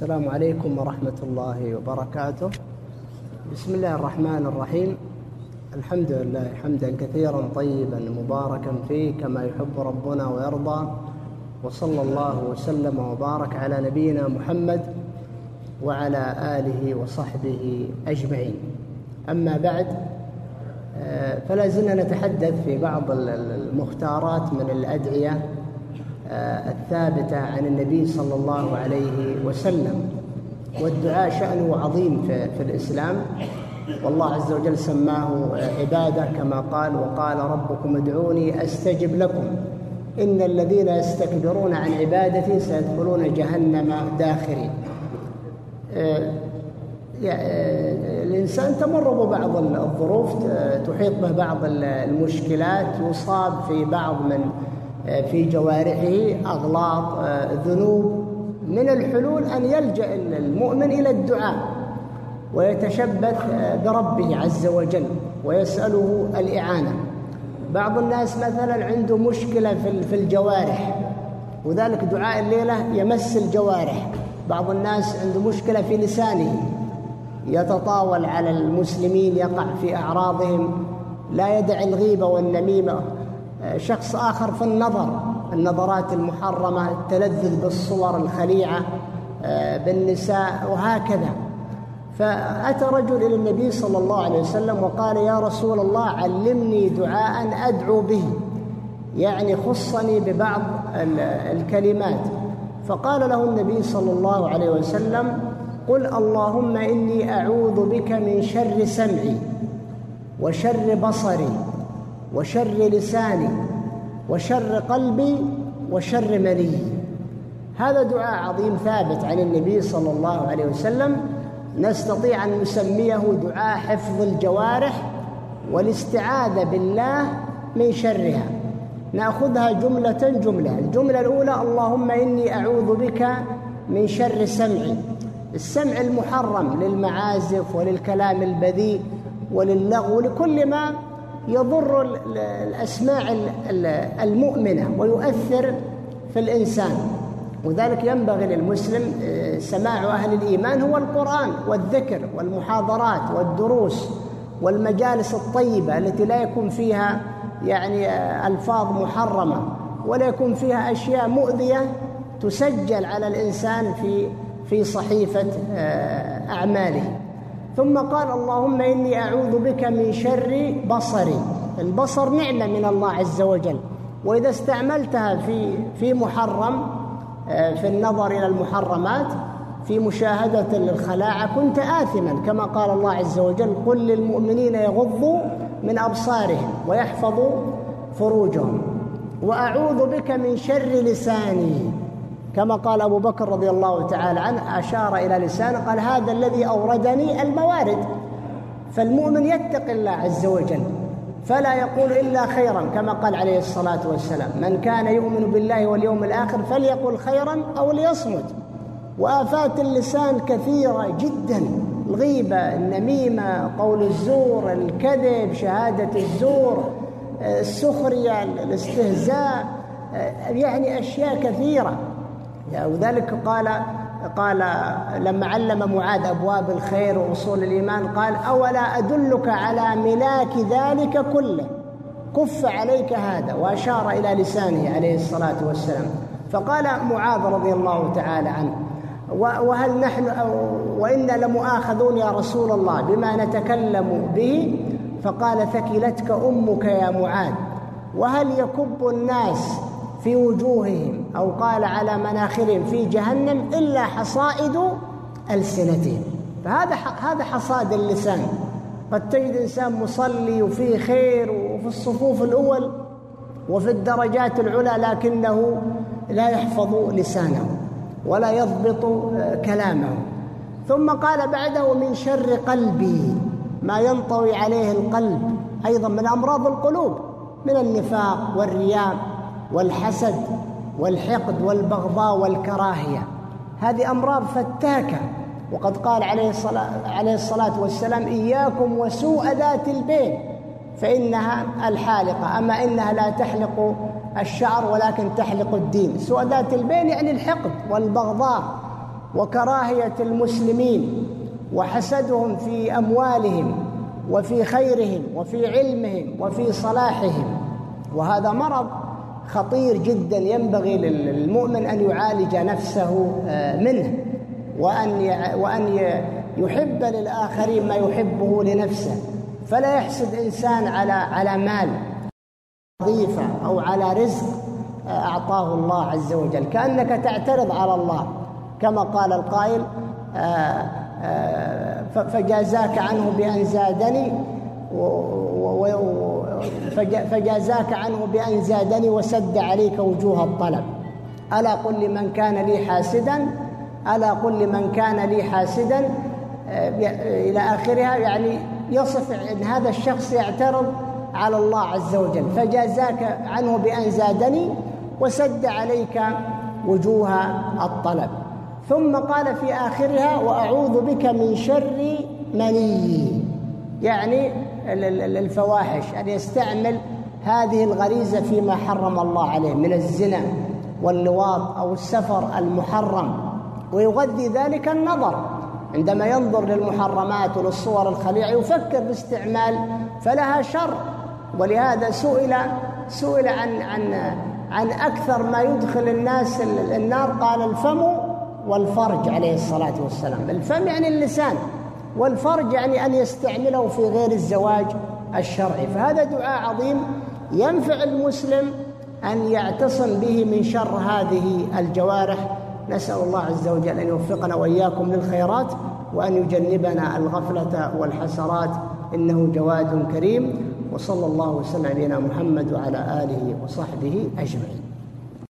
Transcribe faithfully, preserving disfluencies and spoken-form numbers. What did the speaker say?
السلام عليكم ورحمة الله وبركاته. بسم الله الرحمن الرحيم. الحمد لله حمدا كثيرا طيبا مباركا فيه كما يحب ربنا ويرضى، وصلى الله وسلم وبارك على نبينا محمد وعلى آله وصحبه أجمعين. أما بعد، فلا زلنا نتحدث في بعض المختارات من الأدعية الثابتة عن النبي صلى الله عليه وسلم. والدعاء شأنه عظيم في الإسلام، والله عز وجل سماه عبادة كما قال: وقال ربكم ادعوني أستجب لكم إن الذين يستكبرون عن عبادتي سيدخلون جهنم داخرين. الإنسان تمر ببعض الظروف، تحيط به بعض المشكلات، يصاب في بعض من في جوارحه أغلاط، ذنوب. من الحلول أن يلجأ المؤمن إلى الدعاء ويتشبث بربه عز وجل ويسأله الإعانة. بعض الناس مثلا عنده مشكلة في الجوارح، وذلك دعاء الليلة يمس الجوارح. بعض الناس عنده مشكلة في لسانه، يتطاول على المسلمين، يقع في أعراضهم، لا يدع الغيبة والنميمة. شخص آخر في النظر، النظرات المحرمة، التلذذ بالصور الخليعة بالنساء وهكذا. فأتى رجل إلى النبي صلى الله عليه وسلم وقال: يا رسول الله، علمني دعاء أدعو به، يعني خصني ببعض الكلمات. فقال له النبي صلى الله عليه وسلم: قل اللهم إني أعوذ بك من شر سمعي وشر بصري وشر لساني وشر قلبي وشر مني. هذا دعاء عظيم ثابت عن النبي صلى الله عليه وسلم، نستطيع أن نسميه دعاء حفظ الجوارح والاستعاذة بالله من شرها. نأخذها جملة جملة. الجملة الأولى: اللهم إني أعوذ بك من شر سمعي. السمع المحرم للمعازف وللكلام البذيء وللغو ولكل ما يضر الأسماع المؤمنة ويؤثر في الإنسان. وذلك ينبغي للمسلم سماع أهل الإيمان هو القرآن والذكر والمحاضرات والدروس والمجالس الطيبة التي لا يكون فيها يعني ألفاظ محرمة ولا يكون فيها أشياء مؤذية تسجل على الإنسان في في صحيفة أعماله. ثم قال: اللهم إني أعوذ بك من شر بصري. البصر نعمة من الله عز وجل، وإذا استعملتها في في محرم، في النظر إلى المحرمات، في مشاهدة الخلاعة، كنت آثما، كما قال الله عز وجل: قل للمؤمنين يغضوا من أبصارهم ويحفظوا فروجهم. وأعوذ بك من شر لساني، كما قال أبو بكر رضي الله تعالى عنه، أشار إلى لسانه قال: هذا الذي أوردني الموارد. فالمؤمن يتقي الله عز وجل فلا يقول إلا خيرا، كما قال عليه الصلاة والسلام: من كان يؤمن بالله واليوم الآخر فليقل خيرا أو ليصمت. وآفات اللسان كثيرة جدا: الغيبة، النميمة، قول الزور، الكذب، شهادة الزور، السخرية، الاستهزاء، يعني أشياء كثيرة. وذلك قال قال لما علم معاذ أبواب الخير وأصول الإيمان قال: أولا أدلك على ملاك ذلك كله، كف عليك هذا، وأشار إلى لسانه عليه الصلاة والسلام. فقال معاذ رضي الله تعالى عنه: وهل نحن وإنا لمؤاخذون يا رسول الله بما نتكلم به؟ فقال: ثكلتك أمك يا معاذ، وهل يكب الناس في وجوههم أو قال على مناخرهم في جهنم إلا حصائد ألسنتهم. فهذا هذا حصاد اللسان. قد تجد إنسان مصلي وفيه خير وفي الصفوف الأول وفي الدرجات العلى، لكنه لا يحفظ لسانه ولا يضبط كلامه. ثم قال بعده: من شر قلبي، ما ينطوي عليه القلب، أيضا من أمراض القلوب، من النفاق والرياء والحسد والحقد والبغضاء والكراهية. هذه أمراض فتاكة. وقد قال عليه الصلاة, عليه الصلاة والسلام: إياكم وسوء ذات البين فإنها الحالقة، أما إنها لا تحلق الشعر ولكن تحلق الدين. سوء ذات البين يعني الحقد والبغضاء وكراهية المسلمين وحسدهم في أموالهم وفي خيرهم وفي علمهم وفي صلاحهم. وهذا مرض خطير جدا ينبغي للمؤمن أن يعالج نفسه منه، وأن وأن يحب للآخرين ما يحبه لنفسه. فلا يحسد إنسان على على مال وظيفة أو على رزق أعطاه الله عز وجل، كأنك تعترض على الله، كما قال القائل فجازاك عنه بأن زادني فجازاك عنه بأن زادني وسد عليك وجوه الطلب. ألا قل لمن كان لي حاسدا ألا قل لمن كان لي حاسدا إلى آخرها، يعني يصف أن هذا الشخص يعترض على الله عز وجل. فجازاك عنه بأن زادني وسد عليك وجوه الطلب. ثم قال في آخرها وأعوذ بك من شر مني، يعني الفواحش، أن يستعمل هذه الغريزة فيما حرم الله عليه من الزنا واللواط أو السفر المحرم، ويغذي ذلك النظر. عندما ينظر للمحرمات وللصور الخليعة يفكر باستعمال، فلها شر. ولهذا سئل سئل عن عن عن أكثر ما يدخل الناس النار، قال الفم والفرج عليه الصلاة والسلام. الفم يعني اللسان، والفرج يعني أن يستعمله في غير الزواج الشرعي. فهذا دعاء عظيم ينفع المسلم أن يعتصم به من شر هذه الجوارح. نسأل الله عز وجل أن يوفقنا وإياكم للخيرات، وأن يجنبنا الغفلة والحسرات، إنه جواد كريم. وصلى الله وسلم على محمد وعلى آله وصحبه أجمعين.